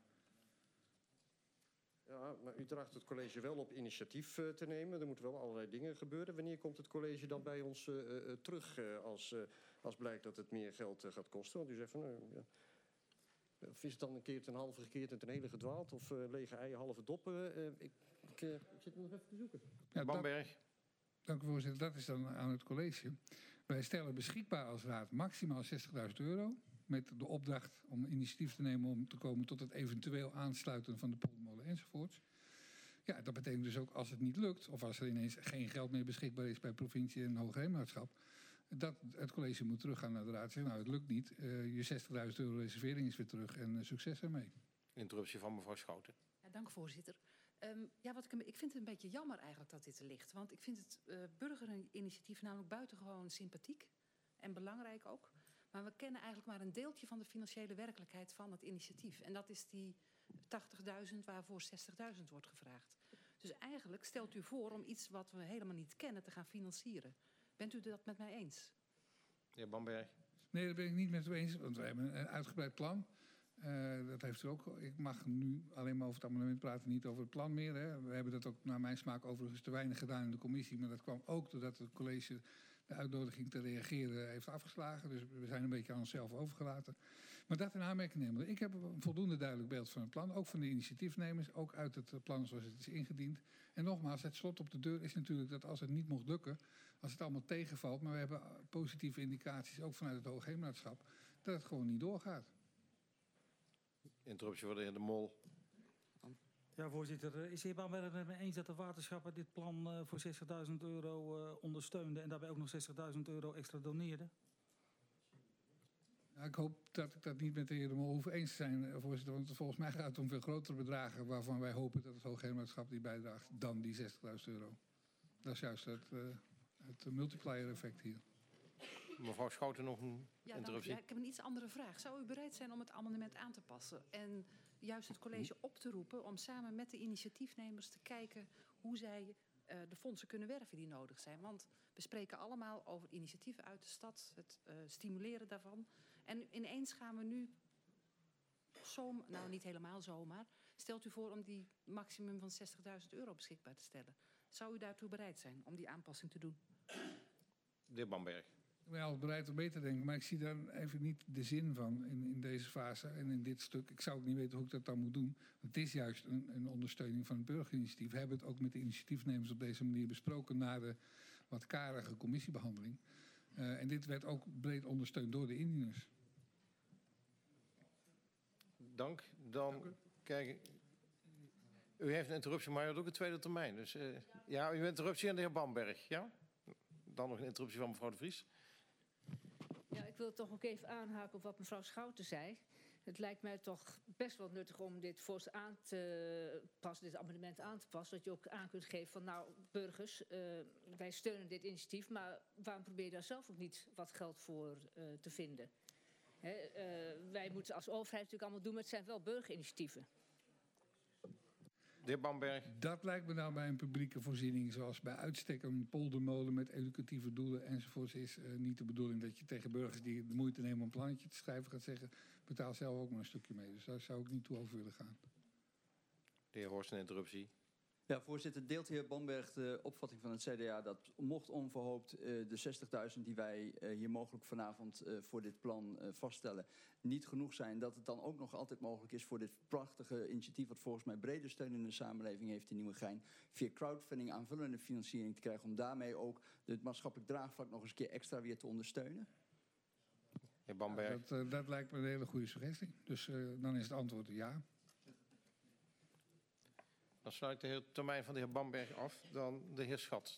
Ja, maar u draagt het college wel op initiatief te nemen. Er moeten wel allerlei dingen gebeuren. Wanneer komt het college dan bij ons terug als blijkt dat het meer geld gaat kosten? Want u zegt van, ja. Of is het dan een keer ten halve gekeerd en ten hele gedwaald? Of lege eieren, halve doppen? Ik zit nog even te zoeken. Ja, Bamberg. Dank u, voorzitter. Dat is dan aan het college. Wij stellen beschikbaar als raad maximaal €60.000... met de opdracht om initiatief te nemen om te komen tot het eventueel aansluiten van de poldermolen enzovoorts. Ja, dat betekent dus ook als het niet lukt, of als er ineens geen geld meer beschikbaar is bij provincie en hoogheemraadschap, dat het college moet teruggaan naar de raad en zeggen, nou, het lukt niet, je €60.000 reservering is weer terug en succes ermee. Interruptie van mevrouw Schouten. Ja, dank voorzitter. Ik vind het een beetje jammer eigenlijk dat dit er ligt. Want ik vind het burgerinitiatief namelijk buitengewoon sympathiek en belangrijk ook. Maar we kennen eigenlijk maar een deeltje van de financiële werkelijkheid van het initiatief. En dat is die 80.000 waarvoor 60.000 wordt gevraagd. Dus eigenlijk stelt u voor om iets wat we helemaal niet kennen te gaan financieren. Bent u dat met mij eens? De heer Bamberg. Nee, dat ben ik niet met u eens, want we hebben een uitgebreid plan. Dat heeft u ook. Ik mag nu alleen maar over het amendement praten, niet over het plan meer. Hè. We hebben dat ook naar mijn smaak overigens te weinig gedaan in de commissie. Maar dat kwam ook doordat het college de uitnodiging te reageren heeft afgeslagen. Dus we zijn een beetje aan onszelf overgelaten. Maar dat in aanmerking nemen. Ik heb een voldoende duidelijk beeld van het plan. Ook van de initiatiefnemers. Ook uit het plan zoals het is ingediend. En nogmaals, het slot op de deur is natuurlijk dat als het niet mocht lukken, als het allemaal tegenvalt, maar we hebben positieve indicaties, ook vanuit het hoogheemraadschap, dat het gewoon niet doorgaat. Interruptie voor de heer De Mol. Ja, voorzitter. Is de heer Bamberg het met me eens dat de waterschappen dit plan voor €60.000 ondersteunden en daarbij ook nog €60.000 extra doneerden? Ja, ik hoop dat ik dat niet met de heer De Mol hoef eens te zijn, voorzitter. Want volgens mij gaat het om veel grotere bedragen waarvan wij hopen dat het hoogheemraadschap die bijdraagt dan die €60.000. Dat is juist het multiplier effect hier. Mevrouw Schouten nog een interruptie. Ja, ik heb een iets andere vraag. Zou u bereid zijn om het amendement aan te passen en juist het college op te roepen om samen met de initiatiefnemers te kijken hoe zij de fondsen kunnen werven die nodig zijn? Want we spreken allemaal over initiatieven uit de stad, het stimuleren daarvan. En ineens gaan we nu, nou niet helemaal zomaar, stelt u voor om die maximum van €60.000 beschikbaar te stellen. Zou u daartoe bereid zijn om die aanpassing te doen? De heer Bamberg. Ik ben altijd bereid om mee te denken, maar ik zie daar even niet de zin van in deze fase en in dit stuk. Ik zou ook niet weten hoe ik dat dan moet doen. Het is juist een ondersteuning van het burgerinitiatief. We hebben het ook met de initiatiefnemers op deze manier besproken na de wat karige commissiebehandeling. En dit werd ook breed ondersteund door de indieners. Dank. Dan kijk, u heeft een interruptie, maar u had ook een tweede termijn. Dus ja, u heeft een interruptie aan de heer Bamberg. Ja? Dan nog een interruptie van mevrouw De Vries. Ja, ik wil toch ook even aanhaken op wat mevrouw Schouten zei. Het lijkt mij toch best wel nuttig om dit voorstel aan te passen, dit amendement aan te passen. Dat je ook aan kunt geven van, nou, burgers, wij steunen dit initiatief, maar waarom probeer je daar zelf ook niet wat geld voor te vinden? Wij moeten als overheid natuurlijk allemaal doen, maar het zijn wel burgerinitiatieven. De heer Bamberg. Dat lijkt me nou bij een publieke voorziening, zoals bij uitstek een poldermolen met educatieve doelen enzovoorts, is niet de bedoeling dat je tegen burgers die de moeite nemen om een plannetje te schrijven gaat zeggen, betaal zelf ook maar een stukje mee. Dus daar zou ik niet toe over willen gaan. De heer Horst, een interruptie. Ja, voorzitter, deelt de heer Bamberg de opvatting van het CDA dat mocht onverhoopt de 60.000 die wij hier mogelijk vanavond voor dit plan vaststellen niet genoeg zijn, dat het dan ook nog altijd mogelijk is voor dit prachtige initiatief, wat volgens mij brede steun in de samenleving heeft in Nieuwegein, via crowdfunding aanvullende financiering te krijgen, om daarmee ook het maatschappelijk draagvlak nog eens een keer extra weer te ondersteunen? Heer Bamberg. Ja, dat lijkt me een hele goede suggestie. Dus dan is het antwoord ja. Dan sluit de heer termijn van de heer Bamberg af. Dan de heer Schat.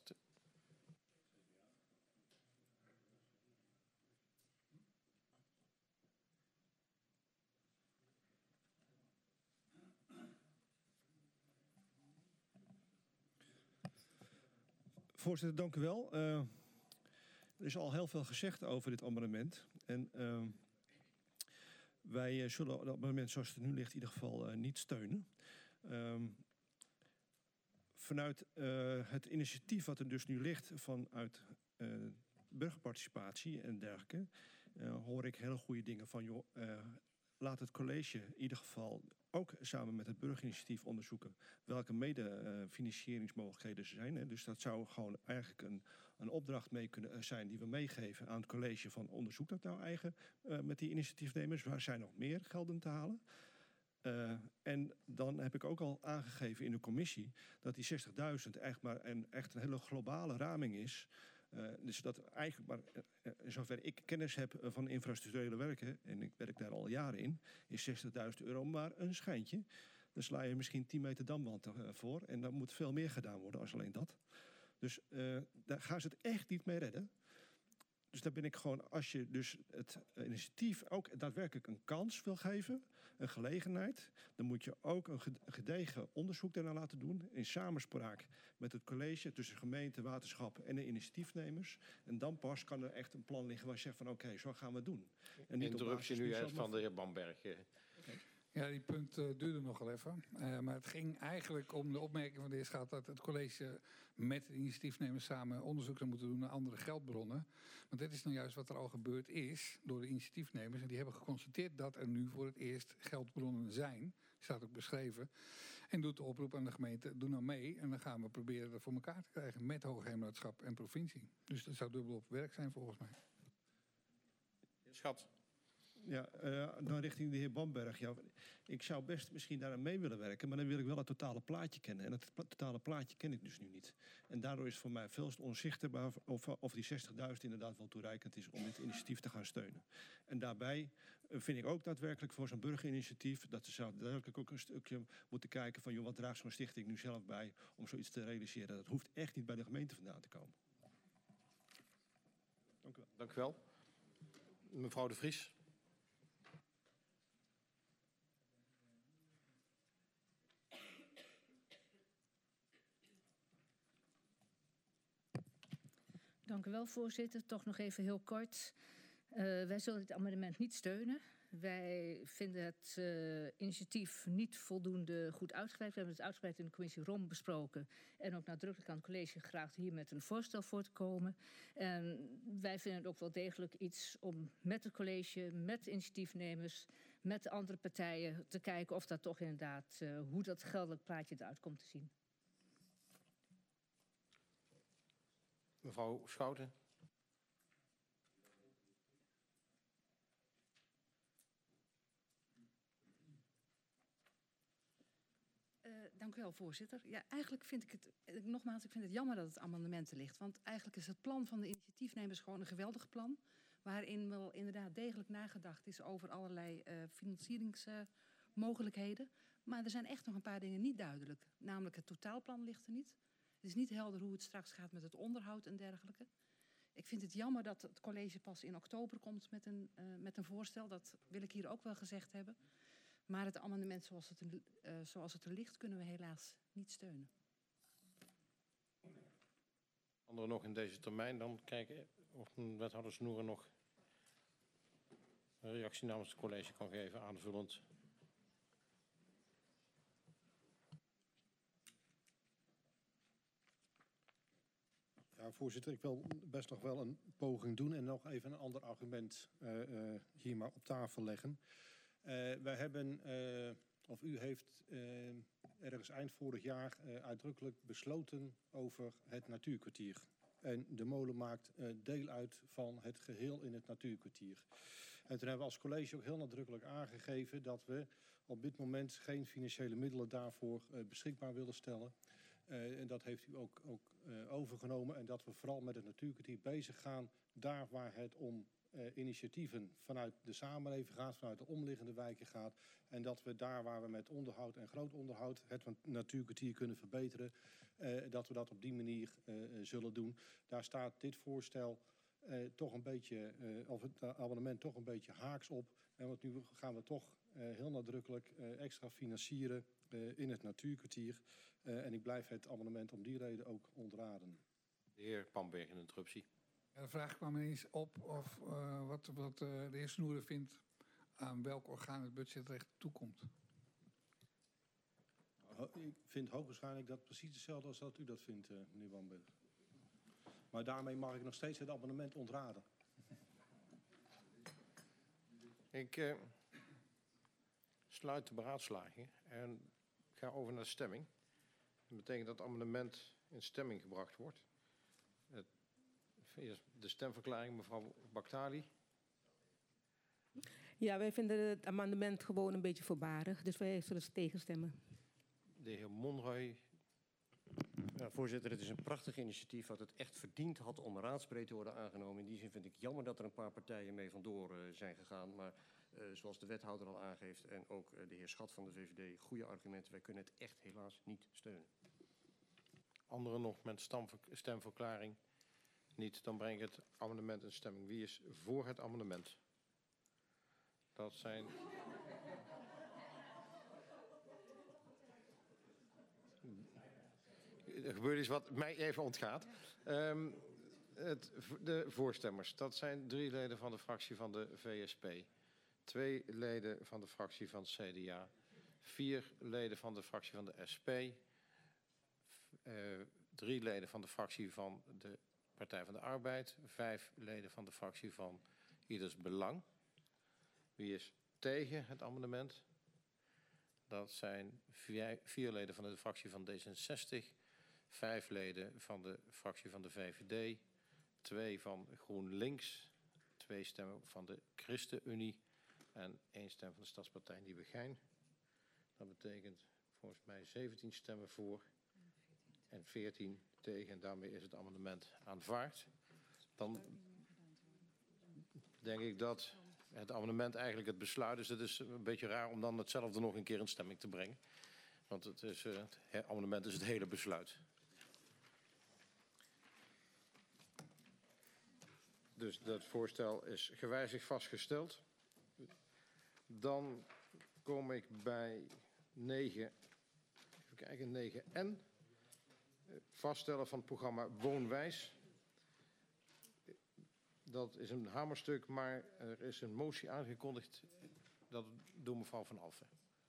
Voorzitter, dank u wel. Er is al heel veel gezegd over dit amendement. En wij zullen het amendement zoals het er nu ligt in ieder geval niet steunen. Vanuit het initiatief wat er dus nu ligt vanuit burgerparticipatie en dergelijke, hoor ik hele goede dingen van, joh, laat het college in ieder geval ook samen met het burgerinitiatief onderzoeken welke medefinancieringsmogelijkheden er zijn. Hè. Dus dat zou gewoon eigenlijk een opdracht mee kunnen zijn die we meegeven aan het college van onderzoek dat nou eigen met die initiatiefnemers. Waar zijn nog meer gelden te halen? En dan heb ik ook al aangegeven in de commissie dat die 60.000 echt maar echt een hele globale raming is. Dus dat eigenlijk maar, zover ik kennis heb van infrastructurele werken, en ik werk daar al jaren in, is 60.000 euro maar een schijntje. Dan sla je misschien 10 meter damwand voor en dan moet veel meer gedaan worden als alleen dat. Dus daar gaan ze het echt niet mee redden. Dus daar ben ik gewoon, als je dus het initiatief ook daadwerkelijk een kans wil geven, een gelegenheid, dan moet je ook een gedegen onderzoek daarna laten doen, in samenspraak met het college, tussen gemeente, waterschap en de initiatiefnemers. En dan pas kan er echt een plan liggen waar je zegt van oké, zo gaan we het doen. En niet interruptie nu juist van de heer Bamberg. Ja, die punt duurde nogal even. Maar het ging eigenlijk om de opmerking van de heer Schat dat het college met de initiatiefnemers samen onderzoek zou moeten doen naar andere geldbronnen. Want dit is nou juist wat er al gebeurd is door de initiatiefnemers. En die hebben geconstateerd dat er nu voor het eerst geldbronnen zijn. Staat ook beschreven. En doet de oproep aan de gemeente, doe nou mee. En dan gaan we proberen dat voor elkaar te krijgen met Hoogheemraadschap en provincie. Dus dat zou dubbel op werk zijn volgens mij. Schat. Ja, dan richting de heer Bamberg. Ja, ik zou best misschien daaraan mee willen werken, maar dan wil ik wel het totale plaatje kennen. En het totale plaatje ken ik dus nu niet. En daardoor is het voor mij veel onzichtbaar of die 60.000 inderdaad wel toereikend is om dit initiatief te gaan steunen. En daarbij vind ik ook daadwerkelijk voor zo'n burgerinitiatief dat ze zou daadwerkelijk ook een stukje moeten kijken van, joh, wat draagt zo'n stichting nu zelf bij om zoiets te realiseren. Dat hoeft echt niet bij de gemeente vandaan te komen. Dank u wel. Dank u wel. Mevrouw de Vries. Dank u wel, voorzitter. Toch nog even heel kort. Wij zullen dit amendement niet steunen. Wij vinden het initiatief niet voldoende goed uitgebreid. We hebben het uitgebreid in de commissie ROM besproken. En ook nadrukkelijk aan het college gevraagd hier met een voorstel voor te komen. En wij vinden het ook wel degelijk iets om met het college, met de initiatiefnemers, met de andere partijen te kijken of dat toch inderdaad, hoe dat geldelijk plaatje eruit komt te zien. Mevrouw Schouten. Dank u wel, voorzitter. Ja, eigenlijk vind ik het, nogmaals, ik vind het jammer dat het amendement er ligt. Want eigenlijk is het plan van de initiatiefnemers gewoon een geweldig plan. Waarin wel inderdaad degelijk nagedacht is over allerlei financieringsmogelijkheden. Maar er zijn echt nog een paar dingen niet duidelijk. Namelijk het totaalplan ligt er niet. Het is niet helder hoe het straks gaat met het onderhoud en dergelijke. Ik vind het jammer dat het college pas in oktober komt met een voorstel. Dat wil ik hier ook wel gezegd hebben. Maar het amendement zoals het er ligt kunnen we helaas niet steunen. Anderen nog in deze termijn. Dan kijken of wethouder Snoeren nog een reactie namens het college kan geven, aanvullend. Ja, voorzitter, ik wil best nog wel een poging doen en nog even een ander argument hier maar op tafel leggen. Wij hebben of u heeft ergens eind vorig jaar uitdrukkelijk besloten over het natuurkwartier. En de molen maakt deel uit van het geheel in het natuurkwartier. En toen hebben we als college ook heel nadrukkelijk aangegeven dat we op dit moment geen financiële middelen daarvoor beschikbaar willen stellen. En dat heeft u ook overgenomen. En dat we vooral met het natuurkwartier bezig gaan daar waar het om initiatieven vanuit de samenleving gaat, vanuit de omliggende wijken gaat. En dat we daar waar we met onderhoud en groot onderhoud het natuurkwartier kunnen verbeteren, dat we dat op die manier zullen doen. Daar staat dit voorstel toch een beetje, of het abonnement toch een beetje haaks op. Want nu gaan we toch heel nadrukkelijk extra financieren in het natuurkwartier. En ik blijf het abonnement om die reden ook ontraden. De heer Pamberg, een interruptie. Ja, de vraag kwam ineens op of wat de heer Snoeren vindt aan welk orgaan het budgetrecht toekomt. Ik vind hoogwaarschijnlijk dat precies hetzelfde als dat u dat vindt, meneer Bamberg. Maar daarmee mag ik nog steeds het abonnement ontraden. Ik sluit de beraadslaging en ga over naar de stemming. Dat betekent dat het amendement in stemming gebracht wordt. De stemverklaring, mevrouw Baktali. Ja, wij vinden het amendement gewoon een beetje voorbarig. Dus wij zullen tegenstemmen. De heer Monroy. Ja, voorzitter, het is een prachtig initiatief wat het echt verdiend had om raadsbreed te worden aangenomen. In die zin vind ik jammer dat er een paar partijen mee vandoor zijn gegaan. Maar zoals de wethouder al aangeeft en ook de heer Schat van de VVD, goede argumenten. Wij kunnen het echt helaas niet steunen. Anderen nog met stemverklaring? Niet, dan breng ik het amendement in stemming. Wie is voor het amendement? Dat zijn... Er gebeurt iets wat mij even ontgaat. De voorstemmers, dat zijn 3 leden van de fractie van de VSP. 2 leden van de fractie van het CDA. 4 leden van de fractie van de SP. 3 leden van de fractie van de Partij van de Arbeid. 5 leden van de fractie van Ieders Belang. Wie is tegen het amendement? Dat zijn 4 leden van de fractie van D66. 5 leden van de fractie van de VVD. 2 van GroenLinks. 2 stemmen van de ChristenUnie. En 1 stem van de Stadspartij Nieuwegein. Dat betekent volgens mij 17 stemmen voor en 14 tegen. En daarmee is het amendement aanvaard. Dan denk ik dat het amendement eigenlijk het besluit is. Het is een beetje raar om dan hetzelfde nog een keer in stemming te brengen. Want het amendement is het hele besluit. Dus dat voorstel is gewijzigd vastgesteld. Dan kom ik bij 9. Even kijken, 9N. Vaststellen van het programma Woonwijs. Dat is een hamerstuk, maar er is een motie aangekondigd door mevrouw Van Alphen.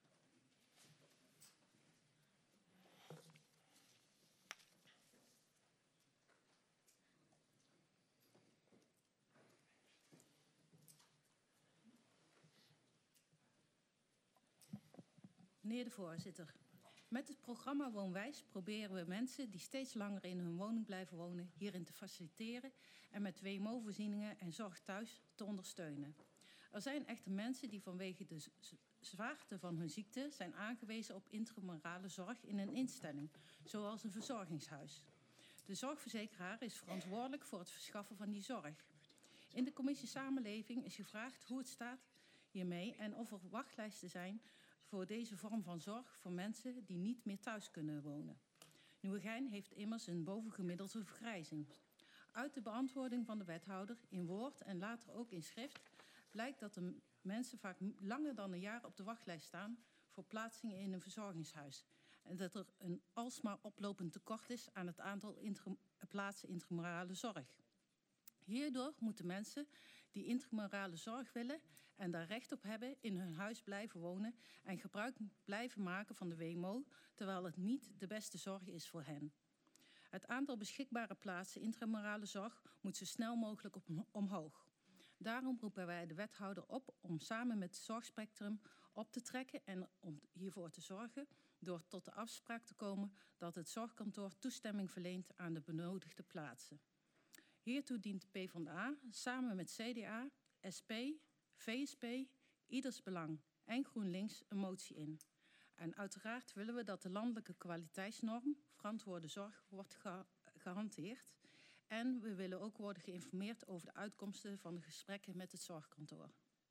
Meneer de voorzitter, met het programma Woonwijs proberen we mensen die steeds langer in hun woning blijven wonen hierin te faciliteren en met WMO-voorzieningen en zorg thuis te ondersteunen. Er zijn echter mensen die vanwege de zwaarte van hun ziekte zijn aangewezen op intramurale zorg in een instelling, zoals een verzorgingshuis. De zorgverzekeraar is verantwoordelijk voor het verschaffen van die zorg. In de commissie Samenleving is gevraagd hoe het staat hiermee en of er wachtlijsten zijn voor deze vorm van zorg voor mensen die niet meer thuis kunnen wonen. Nieuwegein heeft immers een bovengemiddelde vergrijzing. Uit de beantwoording van de wethouder in woord en later ook in schrift blijkt dat de mensen vaak langer dan een jaar op de wachtlijst staan voor plaatsingen in een verzorgingshuis. En dat er een alsmaar oplopend tekort is aan het aantal plaatsen intramurale zorg. Hierdoor moeten mensen die intramurale zorg willen en daar recht op hebben in hun huis blijven wonen en gebruik blijven maken van de WMO, terwijl het niet de beste zorg is voor hen. Het aantal beschikbare plaatsen intramurale zorg moet zo snel mogelijk omhoog. Daarom roepen wij de wethouder op om samen met het Zorgspectrum op te trekken en om hiervoor te zorgen door tot de afspraak te komen dat het zorgkantoor toestemming verleent aan de benodigde plaatsen. Hiertoe dient de PvdA samen met CDA, SP, VSP, Ieders Belang en GroenLinks een motie in. En uiteraard willen we dat de landelijke kwaliteitsnorm verantwoorde zorg wordt gehanteerd. En we willen ook worden geïnformeerd over de uitkomsten van de gesprekken met het zorgkantoor.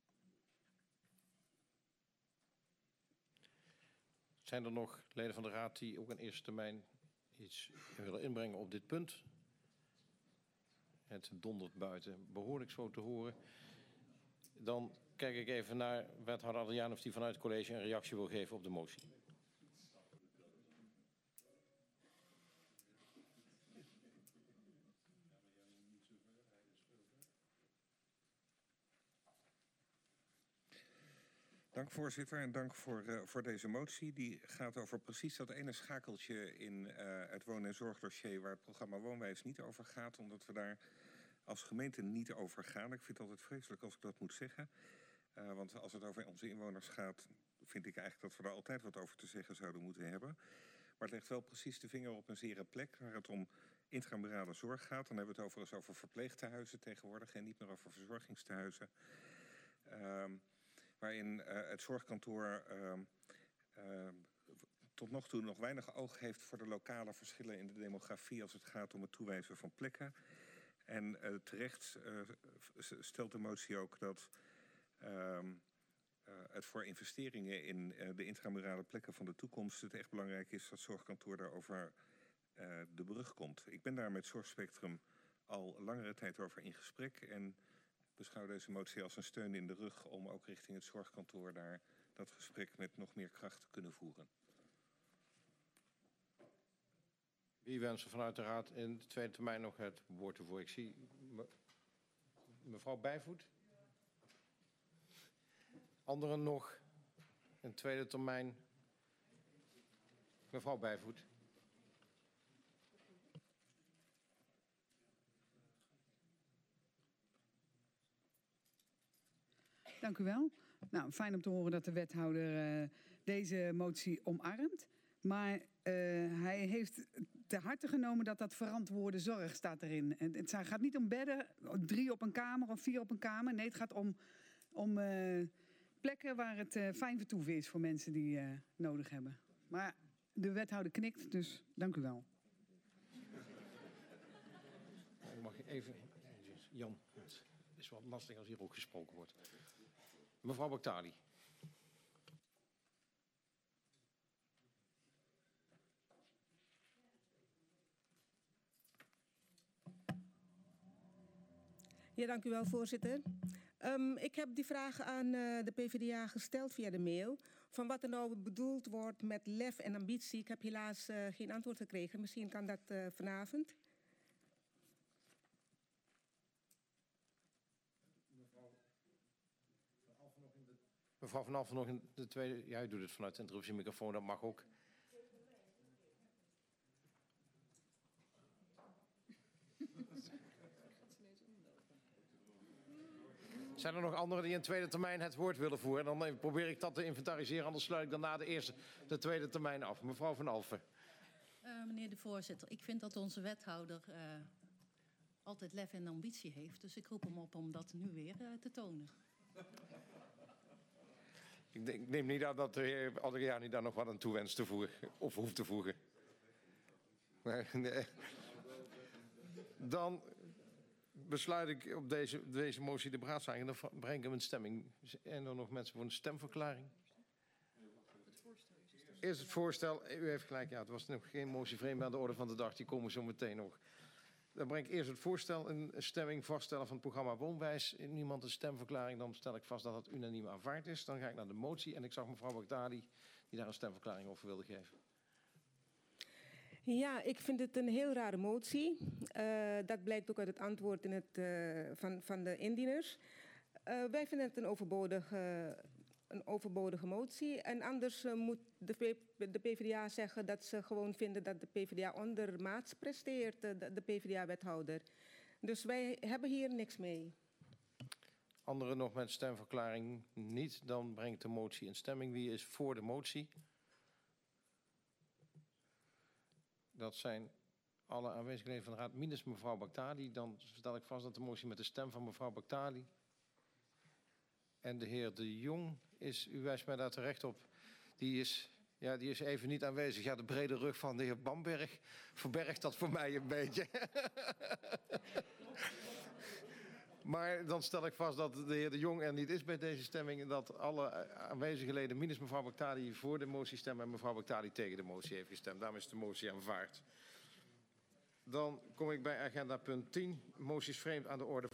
Zijn er nog leden van de Raad die ook in eerste termijn iets willen inbrengen op dit punt? Het dondert buiten behoorlijk zo te horen. Dan kijk ik even naar wethouder Adriaan of die vanuit het college een reactie wil geven op de motie. Dank voorzitter en dank voor deze motie. Die gaat over precies dat ene schakeltje in het woon- en zorgdossier waar het programma Woonwijs niet over gaat, omdat we daar als gemeente niet over gaan. Ik vind het altijd vreselijk als ik dat moet zeggen. Want als het over onze inwoners gaat, vind ik eigenlijk dat we daar altijd wat over te zeggen zouden moeten hebben. Maar het legt wel precies de vinger op een zere plek waar het om intramurale zorg gaat. Dan hebben we het overigens over verpleegtehuizen tegenwoordig en niet meer over verzorgingstehuizen. Waarin het zorgkantoor tot nog toe nog weinig oog heeft voor de lokale verschillen in de demografie als het gaat om het toewijzen van plekken. En terecht stelt de motie ook dat het voor investeringen in de intramurale plekken van de toekomst het echt belangrijk is dat zorgkantoor daarover de brug komt. Ik ben daar met Zorgspectrum al langere tijd over in gesprek en beschouw deze motie als een steun in de rug om ook richting het zorgkantoor daar dat gesprek met nog meer kracht te kunnen voeren. Wie wenst vanuit de Raad in de tweede termijn nog het woord ervoor? Ik zie mevrouw Bijvoet. Anderen nog in tweede termijn? Mevrouw Bijvoet. Dank u wel. Nou, fijn om te horen dat de wethouder deze motie omarmt. Maar hij heeft te harte genomen dat dat verantwoorde zorg staat erin. Het gaat niet om bedden, 3 op een kamer of 4 op een kamer. Nee, het gaat om plekken waar het fijn vertoeven is voor mensen die nodig hebben. Maar de wethouder knikt, dus dank u wel. Mag ik even... Jan, het is wat lastig als hier ook gesproken wordt. Mevrouw Baktali. Ja, dank u wel, voorzitter. Ik heb die vraag aan de PvdA gesteld via de mail. Van wat er nou bedoeld wordt met lef en ambitie. Ik heb helaas geen antwoord gekregen. Misschien kan dat vanavond. Mevrouw Van Alphen nog in de tweede... Ja, u doet het vanuit de interruptiemicrofoon, dat mag ook. Zijn er nog anderen die in tweede termijn het woord willen voeren? Dan probeer ik dat te inventariseren, anders sluit ik dan na de tweede termijn af. Mevrouw Van Alphen. Meneer de voorzitter, ik vind dat onze wethouder altijd lef en ambitie heeft. Dus ik roep hem op om dat nu weer te tonen. Ik neem niet aan dat de heer Adriani daar nog wat aan toewenst te voegen, of hoeft te voegen. Nee. Dan besluit ik op deze motie de beraadslaging. Dan breng ik hem in stemming. En er nog mensen voor een stemverklaring? Eerst het voorstel. U heeft gelijk, ja, het was nog geen motie vreemd aan de orde van de dag. Die komen zo meteen nog. Dan breng ik eerst het voorstel in stemming vaststellen van het programma Woonwijs. Niemand een stemverklaring, dan stel ik vast dat het unaniem aanvaard is. Dan ga ik naar de motie en ik zag mevrouw Baghdadi die daar een stemverklaring over wilde geven. Ja, ik vind het een heel rare motie. Dat blijkt ook uit het antwoord in van de indieners. Wij vinden het een overbodige motie. En anders moet de PvdA zeggen dat ze gewoon vinden dat de PvdA ondermaats presteert, de PvdA-wethouder. Dus wij hebben hier niks mee. Anderen nog met stemverklaring niet. Dan breng ik de motie in stemming. Wie is voor de motie? Dat zijn alle aanwezige leden van de raad, minus mevrouw Baktali. Dan stel ik vast dat de motie met de stem van mevrouw Baktali. En de heer De Jong is, u wijst mij daar terecht op, die is even niet aanwezig. Ja, de brede rug van de heer Bamberg verbergt dat voor mij een beetje. Maar dan stel ik vast dat de heer De Jong er niet is bij deze stemming en dat alle aanwezige leden, minus mevrouw Baktali, voor de motie stemmen en mevrouw Baktali tegen de motie heeft gestemd. Daarom is de motie aanvaard. Dan kom ik bij agenda punt 10. Moties vreemd aan de orde